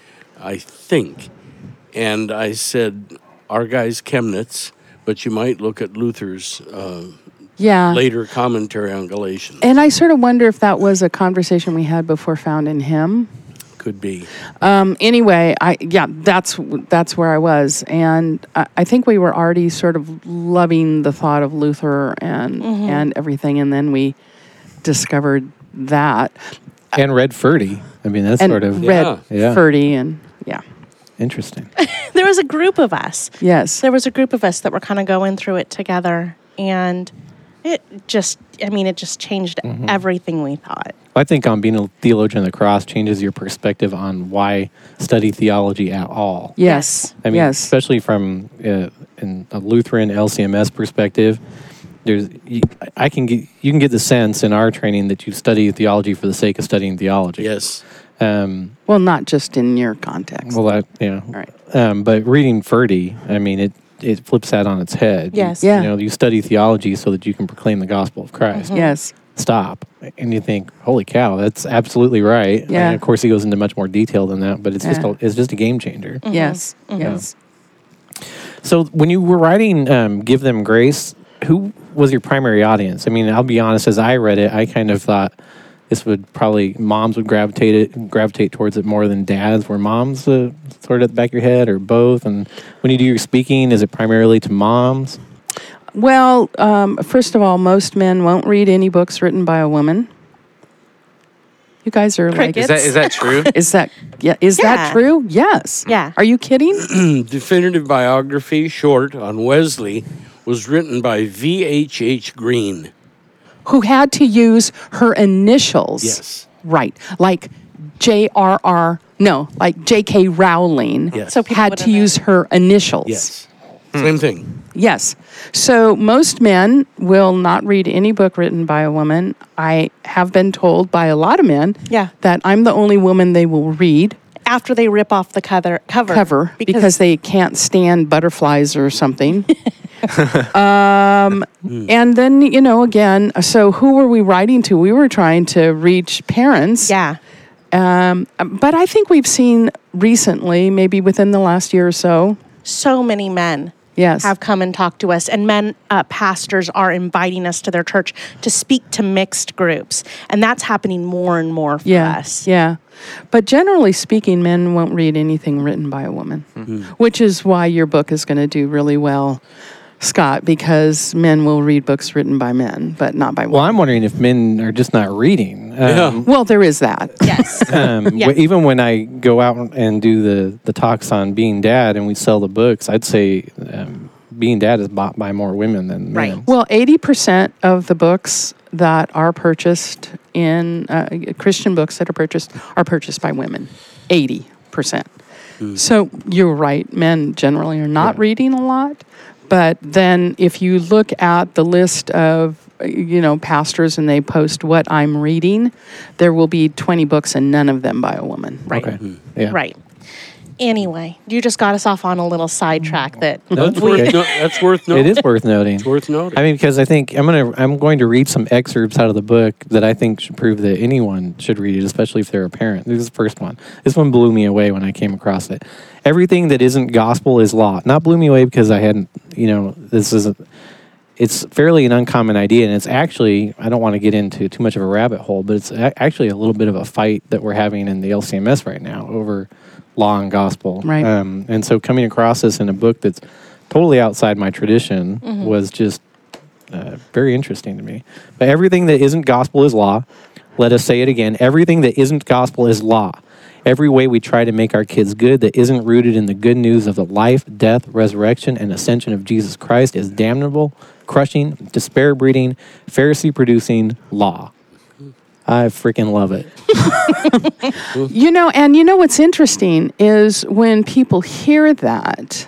I think. And I said, our guy's Chemnitz, but you might look at Luther's uh, yeah. later commentary on Galatians. And I sort of wonder if that was a conversation we had before Found in Him. Could be. Um, anyway, I yeah, that's that's where I was, and I, I think we were already sort of loving the thought of Luther and and everything, and then we discovered that And read Ferdy. I mean, that's and sort of read Yeah. Yeah. Ferdy, and yeah, interesting. there was a group of us. yes, There was a group of us that were kind of going through it together, and it just, I mean, it just changed Mm-hmm. everything we thought. I think on being a theologian of the cross changes your perspective on why study theology at all. yes, I mean, yes, especially from uh, in a Lutheran L C M S perspective, there's you, I can get you can get the sense in our training that you study theology for the sake of studying theology. Yes. Um, well, not just in your context. well, that you know. All right. Um, but reading Ferdy, I mean, it it flips that on its head. Yes. Yeah. You know, you study theology so that you can proclaim the gospel of Christ. Yes, Stop. And you think, holy cow, that's absolutely right. Yeah. And of course, he goes into much more detail than that, but it's just Yeah. a, it's just a game changer. yes, yes. So when you were writing um, Give Them Grace, who was your primary audience? I mean, I'll be honest, as I read it, I kind of thought this would probably, moms would gravitate it, gravitate towards it more than dads. Were moms uh, sort of at the back of your head or both? And when you do your speaking, is it primarily to moms? Well, um, first of all, most men won't read any books written by a woman. You guys are like, Is that is that true? is that yeah? Is Yeah. that true? Yes. Yeah. Are you kidding? Definitive biography, short, on Wesley was written by V H H. Green. Who had to use her initials? Yes. Right. Like J R R. No, like J K. Rowling. Yes. So people Had wouldn't to know. use her initials. Yes. Same thing. Yes. So most men will not read any book written by a woman. I have been told by a lot of men Yeah. that I'm the only woman they will read After they rip off the cover, cover, cover because, they can't stand butterflies or something. um, and then, you know, again, so who were we writing to? We were trying to reach parents. yeah, Um, but I think we've seen recently, maybe within the last year or so, so many men yes, have come and talked to us, and men uh, pastors are inviting us to their church to speak to mixed groups, and that's happening more and more for yeah, us. yeah. But generally speaking, men won't read anything written by a woman, which is why your book is going to do really well, Scott, because men will read books written by men, but not by Well, women. I'm wondering if men are just not reading. Um, Yeah. Well, there is that. Yes. Um, Yeah. w- even when I go out and do the, the talks on being dad and we sell the books, I'd say um, being dad is bought by more women than men. Right. Well, eighty percent of the books that are purchased in uh, Christian books that are purchased are purchased by women. eighty percent. So you're right. Men generally are not reading a lot. But then if you look at the list of, uh, you know, pastors and they post what I'm reading, there will be twenty books and none of them by a woman. Right. Okay. Yeah. Right. Anyway, you just got us off on a little sidetrack that That's we, worth, no, that's worth noting. It is worth noting. It's worth noting. I mean, because I think I'm gonna I'm going to read some excerpts out of the book that I think should prove that anyone should read it, especially if they're a parent. This is the first one. This one blew me away when I came across it. Everything that isn't gospel is law. Not blew me away because I hadn't, you know, this isn't. It's fairly an uncommon idea, and it's actually, I don't want to get into too much of a rabbit hole, but it's a- actually a little bit of a fight that we're having in the L C M S right now over law and gospel. Right. Um, and so coming across this in a book that's totally outside my tradition was just uh, very interesting to me. But everything that isn't gospel is law. Let us say it again. Everything that isn't gospel is law. Every way we try to make our kids good that isn't rooted in the good news of the life, death, resurrection, and ascension of Jesus Christ is damnable, crushing, despair-breeding, Pharisee-producing law. I freaking love it. You know, and you know what's interesting is when people hear that,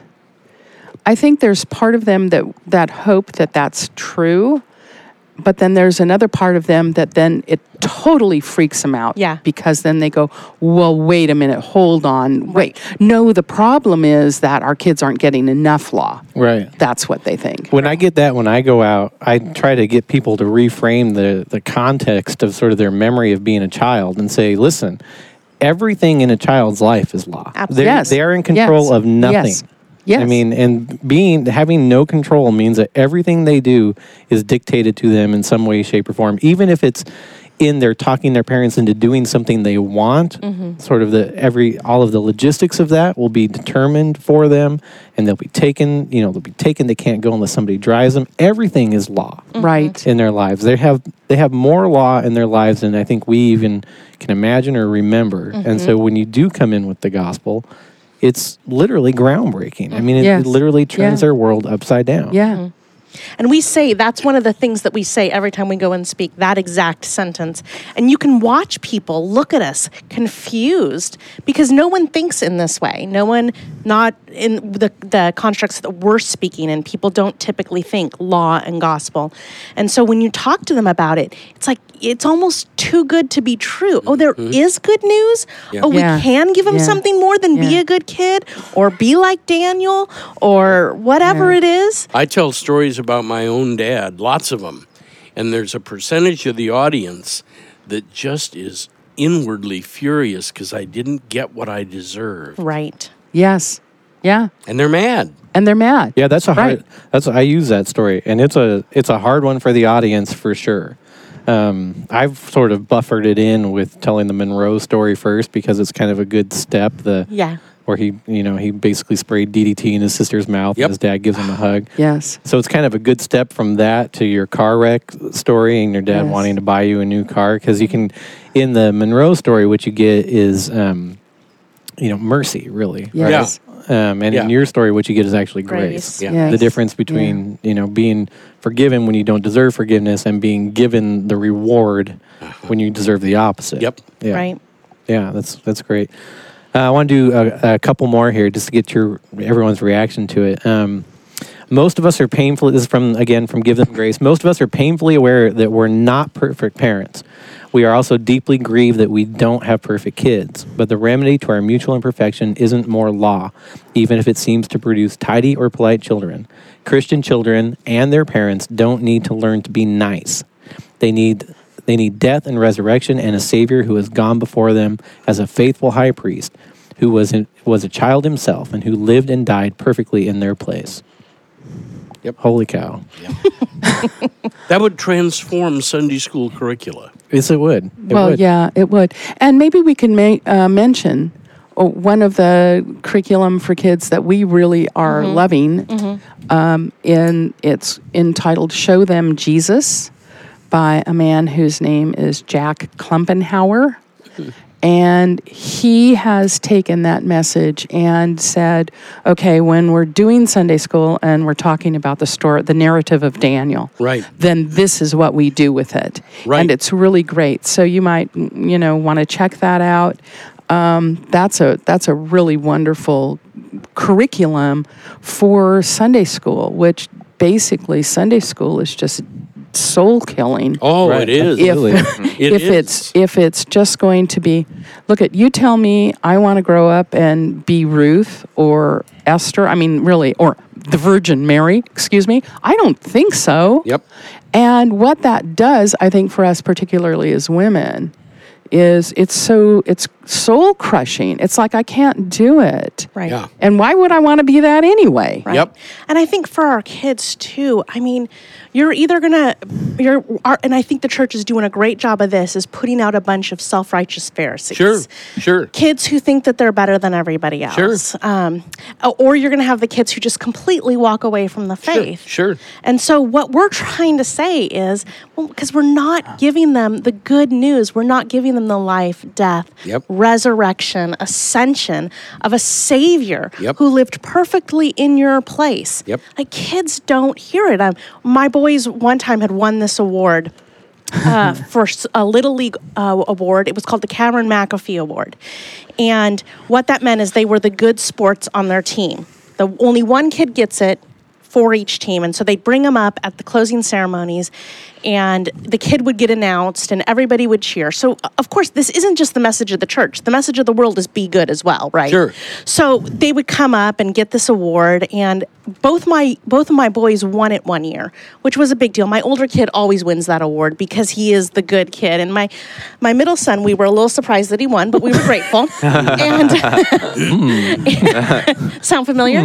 I think there's part of them that, that hope that that's true, but then there's another part of them that then it totally freaks them out. Yeah. Because then they go, well, wait a minute, hold on, wait. No, the problem is that our kids aren't getting enough law. Right. That's what they think. When I get that, when I go out, I try to get people to reframe the, the context of sort of their memory of being a child and say, listen, everything in a child's life is law. Absolutely. They're, Yes. they're in control Yes. of nothing. Yes. Yes. I mean, and being having no control means that everything they do is dictated to them in some way, shape, or form, even if it's in their talking their parents into doing something they want. Sort of the every all of the logistics of that will be determined for them, and they'll be taken. You know, they'll be taken. They can't go unless somebody drives them. Everything is law Right. in their lives. They have they have more law in their lives than I think we even can imagine or remember. And so when you do come in with the gospel, it's literally groundbreaking. I mean, it, Yes. it literally turns Yeah. their world upside down. Yeah. And we say, that's one of the things that we say every time we go and speak, that exact sentence. And you can watch people look at us confused because no one thinks in this way. No one, not in the, the constructs that we're speaking in, people don't typically think law and gospel. And so when you talk to them about it, it's like, it's almost too good to be true. Oh, there is good news? Yeah. Oh, we Yeah. can give them Yeah. something more than be Yeah. a good kid or be like Daniel or whatever Yeah. it is. I tell stories about my own dad, lots of them. And there's a percentage of the audience that just is inwardly furious because I didn't get what I deserved. Right. Yes. Yeah. And they're mad. And they're mad. Yeah, that's a hard. Right. That's I use that story, and it's a it's a hard one for the audience for sure. Um, I've sort of buffered it in with telling the Monroe story first because it's kind of a good step. The Yeah. where he you know he basically sprayed D D T in his sister's mouth, Yep. and his dad gives him a hug. Yes. So it's kind of a good step from that to your car wreck story and your dad Yes. wanting to buy you a new car because you can, in the Monroe story, what you get is, um, you know, mercy really. Yes. Um, and Yeah. in your story, what you get is actually Grace. grace. Yeah. Yes. The difference between you know being forgiven when you don't deserve forgiveness and being given the reward when you deserve the opposite. Yep. Yeah. Right. Yeah, that's that's great. Uh, I want to do a, a couple more here just to get your everyone's reaction to it. Um, most of us are painfully. This is from again from Give Them Grace. Most of us are painfully aware that we're not perfect parents. We are also deeply grieved that we don't have perfect kids. But the remedy to our mutual imperfection isn't more law, even if it seems to produce tidy or polite children. Christian children and their parents don't need to learn to be nice. They need they need death and resurrection and a Savior who has gone before them as a faithful high priest, who was in, was a child himself and who lived and died perfectly in their place. Yep. Holy cow. That would transform Sunday school curricula. Yes, it would. It well, would. yeah, it would. And maybe we can ma- uh, mention uh, one of the curriculum for kids that we really are loving. Um, in it's entitled "Show Them Jesus" by a man whose name is Jack Klumpenhauer. And he has taken that message and said, okay, when we're doing Sunday school and we're talking about the story, the narrative of Daniel, Right. then this is what we do with it. Right. And it's really great. So you might, you know, want to check that out. Um, that's a that's a really wonderful curriculum for Sunday school, which basically Sunday school is just soul killing. Oh, Right. it is. If, Absolutely. It if is. it's if it's just going to be, look at you tell me I want to grow up and be Ruth or Esther. I mean, really, or the Virgin Mary. Excuse me. I don't think so. Yep. And what that does, I think, for us particularly as women, is it's so it's soul crushing. It's like I can't do it. Right. Yeah. And why would I want to be that anyway? Right. Yep. And I think for our kids too, I mean, you're either gonna, you're, our, and I think the church is doing a great job of this, is putting out a bunch of self-righteous Pharisees. Sure, sure. Kids who think that they're better than everybody else. Sure. Um, or you're gonna have the kids who just completely walk away from the faith. Sure, sure. And so what we're trying to say is, well, because we're not giving them the good news, we're not giving them the life, death, Yep. resurrection, ascension of a Savior Yep. who lived perfectly in your place. Yep. Like, kids don't hear it. Um, my boys one time had won this award uh, for s- a Little League uh, award. It was called the Cameron McAfee Award. And what that meant is they were the good sports on their team. The only one kid gets it for each team. And so they'd bring them up at the closing ceremonies, and the kid would get announced and everybody would cheer. So, uh, of course, this isn't just the message of the church. The message of the world is be good as well, right? Sure. So they would come up and get this award, and both my both of my boys won it one year, which was a big deal. My older kid always wins that award because he is the good kid, and my my middle son, we were a little surprised that he won, but we were grateful. And sound familiar?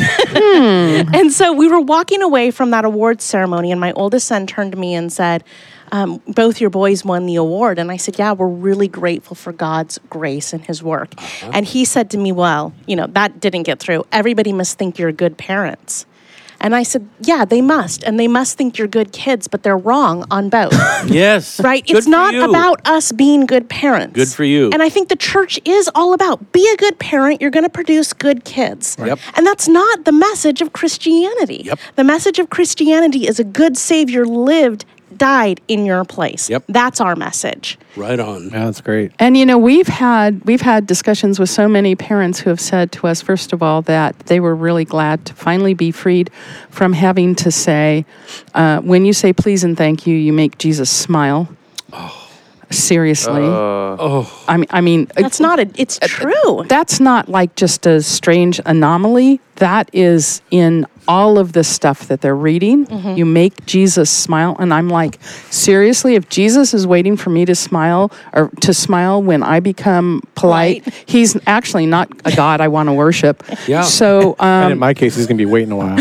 And so we were walking away from that awards ceremony, and my oldest son turned to me and said, um, both your boys won the award. And I said, yeah, we're really grateful for God's grace and his work. Uh-huh. And he said to me, well, you know, that didn't get through. Everybody must think you're good parents. And I said, yeah, they must. And they must think you're good kids, but they're wrong on both. Yes. Right? Good It's for not you. about us being good parents. Good for you. And I think the church is all about be a good parent, you're going to produce good kids. Yep. And that's not the message of Christianity. Yep. The message of Christianity is a good Savior lived, died in your place. Yep. That's our message. Right on. Yeah, that's great. And you know, we've had we've had discussions with so many parents who have said to us, first of all, that they were really glad to finally be freed from having to say, uh, when you say please and thank you, you make Jesus smile. Oh. Seriously. Oh, I mean, I mean, That's not a, it's true. that's not like just a strange anomaly. That is in all of the stuff that they're reading. Mm-hmm. You make Jesus smile. And I'm like, seriously, if Jesus is waiting for me to smile or to smile when I become polite, Right. he's actually not a God I want to worship. Yeah. So, And in um, my case, he's going to be waiting a while.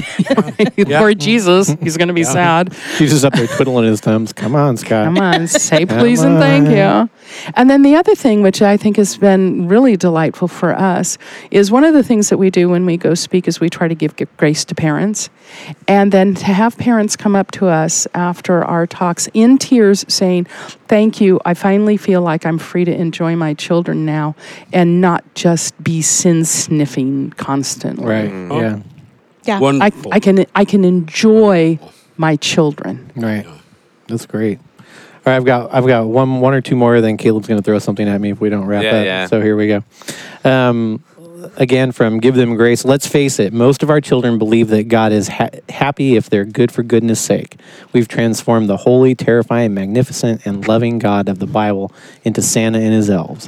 poor Jesus, he's going to be sad. He's just up there twiddling his thumbs. Come on, Scott. Come on, say please and thank you. And then the other thing, which I think has been really delightful for us, is one of the things that we do when we go speak is we try to give g- grace to parents. And then to have parents come up to us after our talks in tears saying, thank you, I finally feel like I'm free to enjoy my children now and not just be sin sniffing constantly. Right. Oh. Yeah. Yeah. I, wonderful. I can I can enjoy my children. Right. That's great. All right, I've got I've got one one or two more. Then Caleb's going to throw something at me if we don't wrap Yeah, up. yeah. So here we go. Um, again, from Give Them Grace. Let's face it. Most of our children believe that God is ha- happy if they're good for goodness sake. We've transformed the holy, terrifying, magnificent, and loving God of the Bible into Santa and his elves.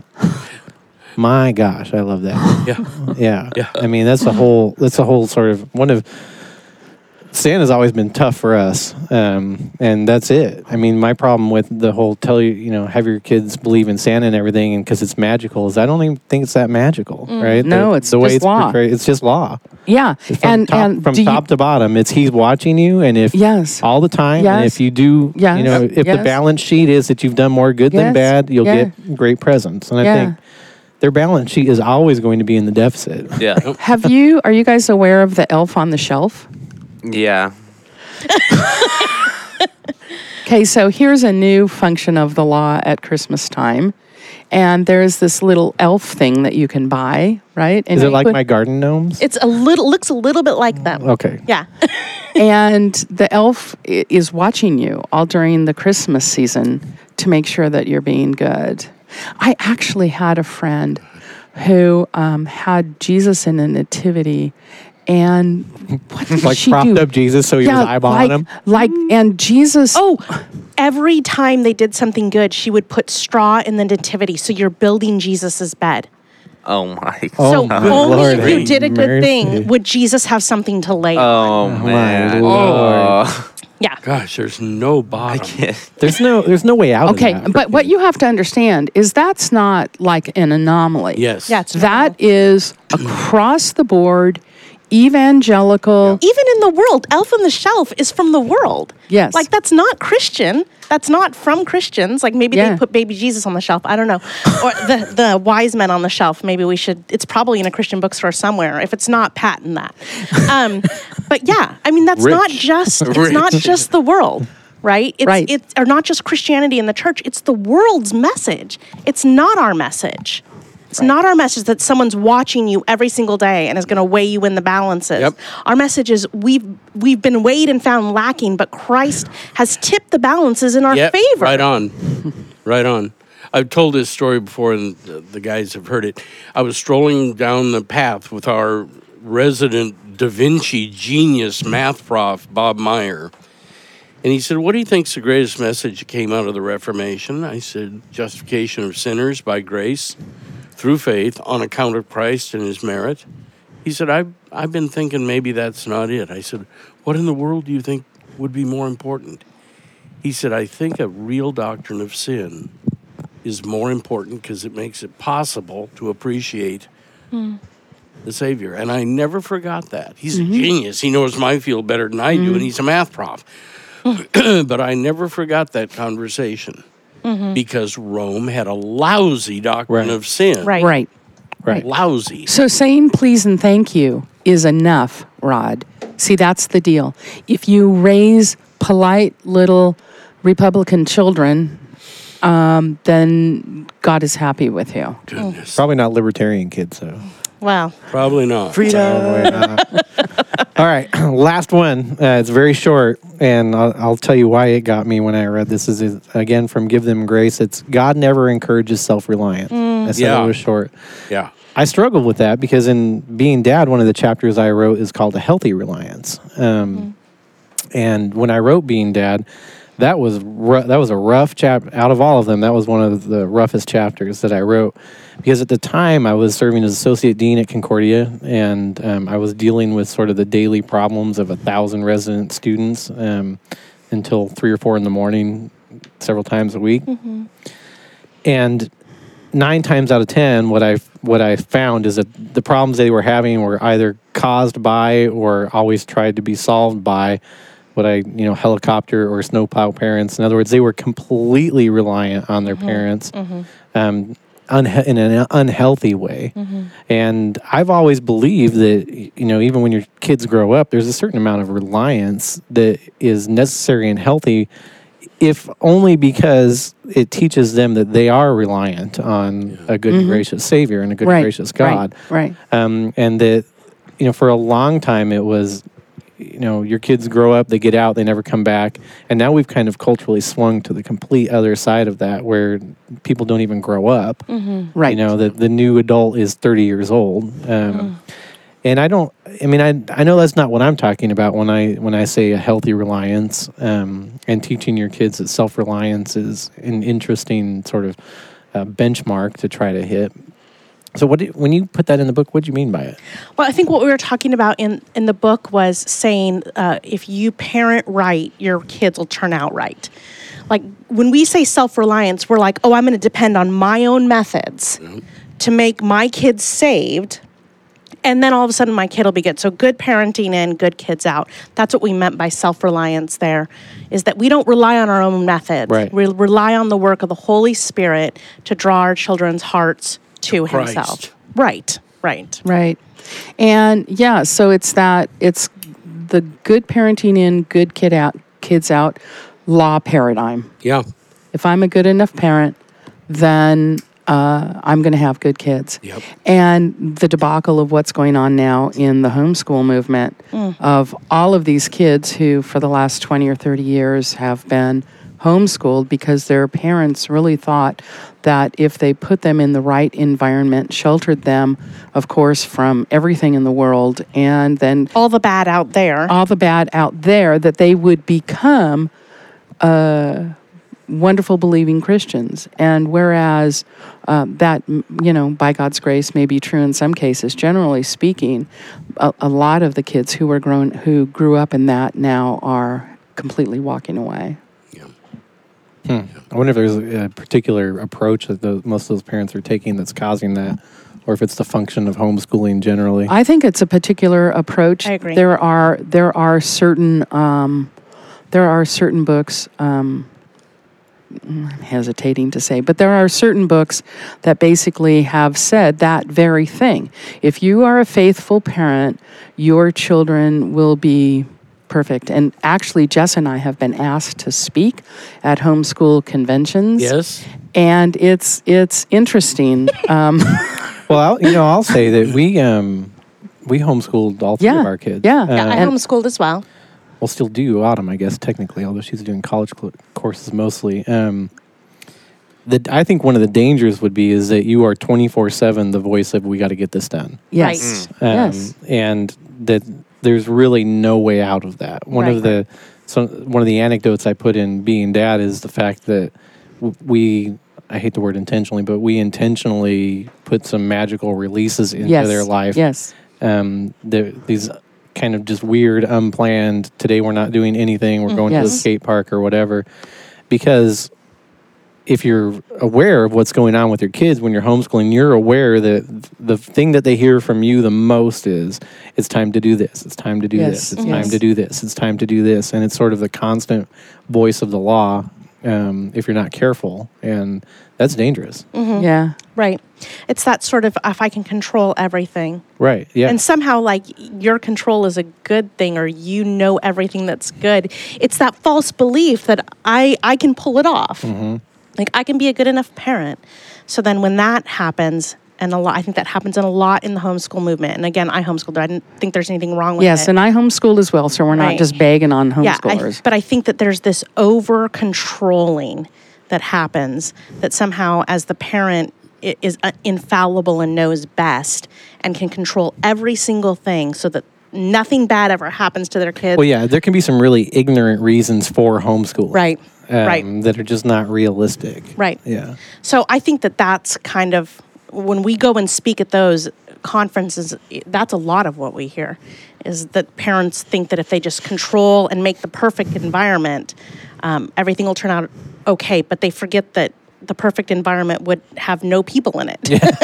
My gosh, I love that. Yeah. Yeah. Yeah. I mean, that's a whole, that's a whole sort of, one of, Santa's always been tough for us. Um, and that's it. I mean, my problem with the whole tell you, you know, have your kids believe in Santa and everything and because it's magical is I don't even think it's that magical, right? No, The- it's the way just it's law. portrayed, it's just law. Yeah. From and top, and from do you- top to bottom, it's he's watching you, and if Yes. all the time, and Yes. if you do, Yes. you know, if Yes. the balance sheet is that you've done more good than Yes. bad, you'll Yeah. get great presents. And I Yeah. think their balance sheet is always going to be in the deficit. Yeah. Have you, are you guys aware of the elf on the shelf? Yeah. Okay, so here's a new function of the law at Christmas time. And there's this little elf thing that you can buy, right? And Is it you like put- my garden gnomes? It's a little, looks a little bit like them. Okay. Yeah. And the elf i- is watching you all during the Christmas season to make sure that you're being good. I actually had a friend who um, had Jesus in a nativity, and what did Like she propped do? up Jesus so he was eyeballing like, him? like, and Jesus. Oh, every time they did something good, she would put straw in the nativity. So you're building Jesus's bed. Oh my. Oh, so my only Lord, if you have did a good mercy. thing would Jesus have something to lay on. Oh, my man. Lord. Oh. Yeah. Gosh, there's no bottom. I can't. There's no there's no way out Okay, of that. but what you have to understand is that's not like an anomaly. Yes. Yeah, it's That normal. is across the board, evangelical. Even in the world, Elf on the Shelf is from the world. Yes. Like, that's not Christian. That's not from Christians. Like, maybe Yeah. they put baby Jesus on the shelf. I don't know. Or the, the wise men on the shelf. Maybe we should, it's probably in a Christian bookstore somewhere. If it's not, patent that. Um, but yeah, I mean, that's Rich. not just, it's Rich. not just the world. Right? It's, Right. It's, or not just Christianity in the church. It's the world's message. It's not our message. It's not our message that someone's watching you every single day and is going to weigh you in the balances. Yep. Our message is we've we've been weighed and found lacking, but Christ has tipped the balances in our Yep, favor. right on. Right on. I've told this story before, and the the guys have heard it. I was strolling down the path with our resident Da Vinci genius math prof, Bob Meyer. And he said, what do you think's the greatest message that came out of the Reformation? I said, justification of sinners by grace through faith on account of Christ and his merit. He said, I've, I've been thinking maybe that's not it. I said, what in the world do you think would be more important? He said, I think a real doctrine of sin is more important because it makes it possible to appreciate the Savior. And I never forgot that. He's a genius. He knows my field better than I do, and he's a math prof. But I never forgot that conversation because Rome had a lousy doctrine Right. of sin. Right. Right. Right. Lousy. So saying please and thank you is enough, Rod. See, that's the deal. If you raise polite little Republican children, um, then God is happy with you. Goodness. Probably not libertarian kids, though. Wow. Probably not. All right, last one. Uh, it's very short, and I'll, I'll tell you why it got me when I read this. This is, again, from Give Them Grace. It's God never encourages self-reliance. I said Yeah. it was short. Yeah. I struggled with that because in Being Dad, one of the chapters I wrote is called A Healthy Reliance. Um, And when I wrote Being Dad, that was ru- that was a rough chap. Out of all of them, that was one of the roughest chapters that I wrote because at the time I was serving as associate dean at Concordia, and um, I was dealing with sort of the daily problems of a thousand resident students um, until three or four in the morning, several times a week, and nine times out of ten, what I what I found is that the problems they were having were either caused by or always tried to be solved by what I, you know, helicopter or snowplow parents. In other words, they were completely reliant on their parents um, unha- in an unhealthy way. And I've always believed that, you know, even when your kids grow up, there's a certain amount of reliance that is necessary and healthy, if only because it teaches them that they are reliant on a good and gracious Savior and a good and Right. gracious God. Right. Right. Um, and that, you know, for a long time it was, you know, your kids grow up, they get out, they never come back. And now we've kind of culturally swung to the complete other side of that where people don't even grow up. Right. You know, the, the new adult is thirty years old. Um, And I don't, I mean, I I know that's not what I'm talking about when I when I say a healthy reliance um, and teaching your kids that self-reliance is an interesting sort of uh, benchmark to try to hit. So what do you, when you put that in the book, what do you mean by it? Well, I think what we were talking about in, in the book was saying uh, if you parent right, your kids will turn out right. Like when we say self-reliance, we're like, oh, I'm going to depend on my own methods to make my kids saved. And then all of a sudden my kid will be good. So good parenting in, good kids out. That's what we meant by self-reliance there, is that we don't rely on our own methods. Right. We rely on the work of the Holy Spirit to draw our children's hearts to Christ. himself. Right, right. Right. And yeah, so it's that it's the good parenting in, good kid out, kids out law paradigm. Yeah. If I'm a good enough parent, then uh, I'm going to have good kids. Yep. And the debacle of what's going on now in the homeschool movement of all of these kids who for the last twenty or thirty years have been homeschooled because their parents really thought that if they put them in the right environment, sheltered them, of course, from everything in the world, and then All the bad out there. all the bad out there, that they would become uh, wonderful believing Christians. And whereas uh, that, m- you know, by God's grace may be true in some cases, generally speaking, a, a lot of the kids who were grown, who grew up in that now are completely walking away. Yeah. Hmm. I wonder if there's a particular approach that the, most of those parents are taking that's causing that, or if it's the function of homeschooling generally. I think it's a particular approach. I agree. There are there are certain um, there are certain books. Um, I'm hesitating to say, but there are certain books that basically have said that very thing. If you are a faithful parent, your children will be perfect. And actually, Jess and I have been asked to speak at homeschool conventions. Yes. And it's it's interesting. Um, Well, I'll, you know, I'll say that we um, we homeschooled all three Yeah, of our kids. yeah. Yeah, Uh, I and- homeschooled as well. We'll still do Autumn, I guess, technically, although she's doing college cl- courses mostly. Um, the, I think one of the dangers would be is that you are twenty-four seven the voice of we got to get this done. yes. Um, Yes. And that there's really no way out of that. One of Right. the so one of the anecdotes I put in being dad is the fact that w- we, I hate the word intentionally, but we intentionally put some magical releases into Yes. their life. Yes. Um, the, these kind of just weird, unplanned, today we're not doing anything, we're going to the Yes. skate park or whatever. Because if you're aware of what's going on with your kids when you're homeschooling, you're aware that the thing that they hear from you the most is, it's time to do this, it's time to do Yes. this, it's Mhm. time to do this, it's time to do this. And it's sort of the constant voice of the law um, if you're not careful. And that's dangerous. Yeah. Right. It's that sort of, if I can control everything. Right. Yeah. And somehow, like, your control is a good thing, or you know everything that's good. It's that false belief that I, I can pull it off. Mm-hmm. Like, I can be a good enough parent. So then when that happens, and a lot, I think that happens in a lot in the homeschool movement. And again, I homeschooled. I didn't think there's anything wrong with it. Yes, and I homeschooled as well, so we're not Right. just bagging on Yeah, I, homeschoolers. but I think that there's this over controlling that happens, that somehow as the parent i- is uh, infallible and knows best and can control every single thing so that nothing bad ever happens to their kids. Well, yeah, there can be some really ignorant reasons for homeschooling. Right, um, right. That are just not realistic. Right. Yeah. So I think that that's kind of, when we go and speak at those conferences, i- that's a lot of what we hear, is that parents think that if they just control and make the perfect environment, um, everything will turn out okay, but they forget that the perfect environment would have no people in it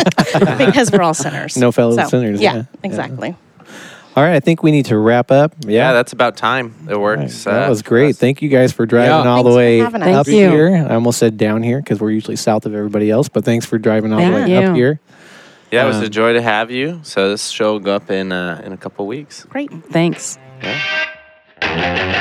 because we're all sinners. No fellow sinners, Yeah, yeah. exactly. All right, I think we need to wrap up. Yeah, that's about time. It All right, works. that uh, was for great. us. Thank you guys for driving Yeah. all Thanks the for way having us. up Thank you. here. I almost said down here because we're usually south of everybody else, but thanks for driving all the Thank way up you. here. Yeah, it was Um, a joy to have you. So this show will go up in uh, in a couple weeks. Great. Thanks. Yeah.